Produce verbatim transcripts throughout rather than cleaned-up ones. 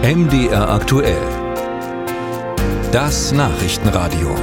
M D R aktuell. Das Nachrichtenradio.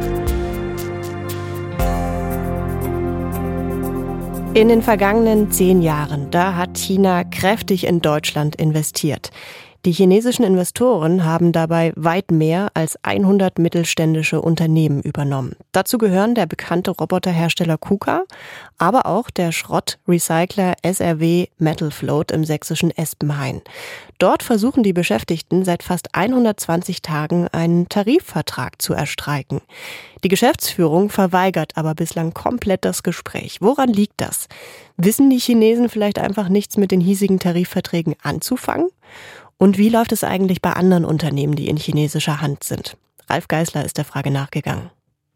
In den vergangenen zehn Jahren, da hat China kräftig in Deutschland investiert. Die chinesischen Investoren haben dabei weit mehr als hundert mittelständische Unternehmen übernommen. Dazu gehören der bekannte Roboterhersteller KUKA, aber auch der Schrottrecycler S R W Metal Float im sächsischen Espenhain. Dort versuchen die Beschäftigten seit fast hundertzwanzig Tagen einen Tarifvertrag zu erstreiken. Die Geschäftsführung verweigert aber bislang komplett das Gespräch. Woran liegt das? Wissen die Chinesen vielleicht einfach nichts mit den hiesigen Tarifverträgen anzufangen? Und wie läuft es eigentlich bei anderen Unternehmen, die in chinesischer Hand sind? Ralf Geisler ist der Frage nachgegangen.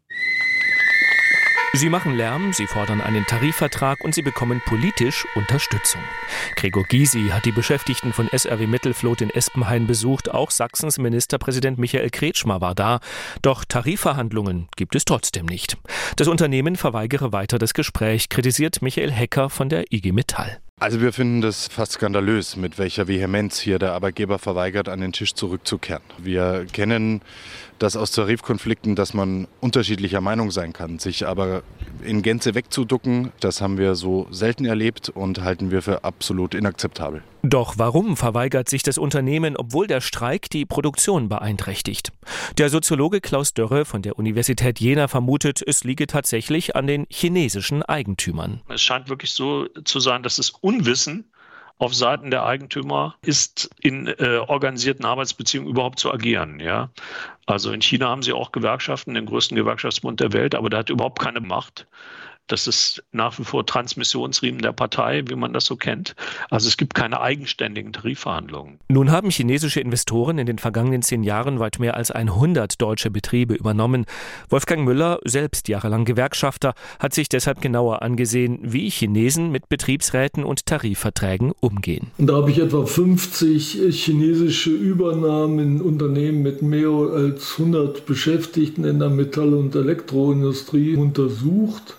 Sie machen Lärm, sie fordern einen Tarifvertrag und sie bekommen politisch Unterstützung. Gregor Gysi hat die Beschäftigten von S R W Metal Float in Espenhain besucht. Auch Sachsens Ministerpräsident Michael Kretschmer war da. Doch Tarifverhandlungen gibt es trotzdem nicht. Das Unternehmen verweigere weiter das Gespräch, kritisiert Michael Hecker von der I G Metall. Also wir finden das fast skandalös, mit welcher Vehemenz hier der Arbeitgeber verweigert, an den Tisch zurückzukehren. Wir kennen das aus Tarifkonflikten, dass man unterschiedlicher Meinung sein kann. Sich aber in Gänze wegzuducken, das haben wir so selten erlebt und halten wir für absolut inakzeptabel. Doch warum verweigert sich das Unternehmen, obwohl der Streik die Produktion beeinträchtigt? Der Soziologe Klaus Dörre von der Universität Jena vermutet, es liege tatsächlich an den chinesischen Eigentümern. Es scheint wirklich so zu sein, dass es Unwissen auf Seiten der Eigentümer ist, in äh, organisierten Arbeitsbeziehungen überhaupt zu agieren. Ja? Also in China haben sie auch Gewerkschaften, den größten Gewerkschaftsbund der Welt, aber der hat überhaupt keine Macht. Das ist nach wie vor Transmissionsriemen der Partei, wie man das so kennt. Also es gibt keine eigenständigen Tarifverhandlungen. Nun haben chinesische Investoren in den vergangenen zehn Jahren weit mehr als hundert deutsche Betriebe übernommen. Wolfgang Müller, selbst jahrelang Gewerkschafter, hat sich deshalb genauer angesehen, wie Chinesen mit Betriebsräten und Tarifverträgen umgehen. Und da habe ich etwa fünfzig chinesische Übernahmen in Unternehmen mit mehr als hundert Beschäftigten in der Metall- und Elektroindustrie untersucht.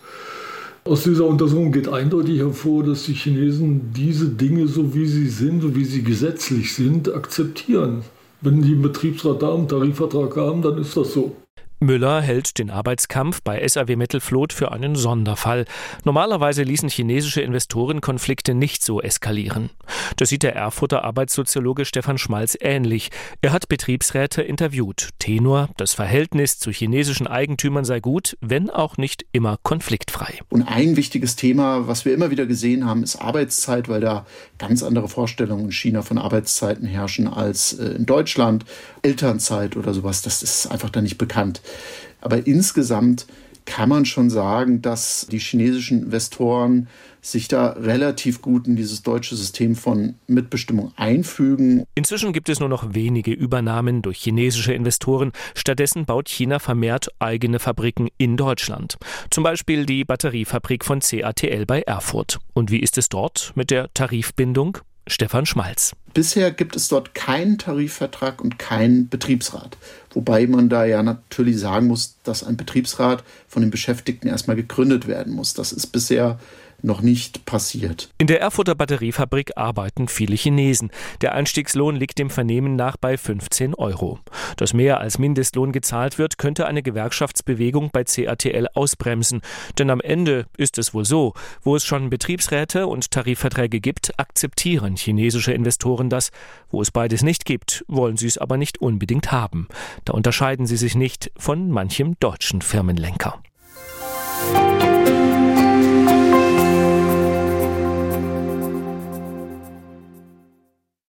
Aus dieser Untersuchung geht eindeutig hervor, dass die Chinesen diese Dinge, so wie sie sind, so wie sie gesetzlich sind, akzeptieren. Wenn die einen Betriebsrat da, einen Tarifvertrag haben, dann ist das so. Müller hält den Arbeitskampf bei S R W Metal Float für einen Sonderfall. Normalerweise ließen chinesische Investoren Konflikte nicht so eskalieren. Das sieht der Erfurter Arbeitssoziologe Stefan Schmalz ähnlich. Er hat Betriebsräte interviewt. Tenor: Das Verhältnis zu chinesischen Eigentümern sei gut, wenn auch nicht immer konfliktfrei. Und ein wichtiges Thema, was wir immer wieder gesehen haben, ist Arbeitszeit, weil da ganz andere Vorstellungen in China von Arbeitszeiten herrschen als in Deutschland. Elternzeit oder sowas, das ist einfach da nicht bekannt. Aber insgesamt kann man schon sagen, dass die chinesischen Investoren sich da relativ gut in dieses deutsche System von Mitbestimmung einfügen. Inzwischen gibt es nur noch wenige Übernahmen durch chinesische Investoren. Stattdessen baut China vermehrt eigene Fabriken in Deutschland. Zum Beispiel die Batteriefabrik von C A T L bei Erfurt. Und wie ist es dort mit der Tarifbindung? Stefan Schmalz. Bisher gibt es dort keinen Tarifvertrag und keinen Betriebsrat. Wobei man da ja natürlich sagen muss, dass ein Betriebsrat von den Beschäftigten erstmal gegründet werden muss. Das ist bisher noch nicht passiert. In der Erfurter Batteriefabrik arbeiten viele Chinesen. Der Einstiegslohn liegt dem Vernehmen nach bei fünfzehn Euro. Dass mehr als Mindestlohn gezahlt wird, könnte eine Gewerkschaftsbewegung bei C A T L ausbremsen. Denn am Ende ist es wohl so, wo es schon Betriebsräte und Tarifverträge gibt, akzeptieren chinesische Investoren das. Wo es beides nicht gibt, wollen sie es aber nicht unbedingt haben. Da unterscheiden sie sich nicht von manchem deutschen Firmenlenker.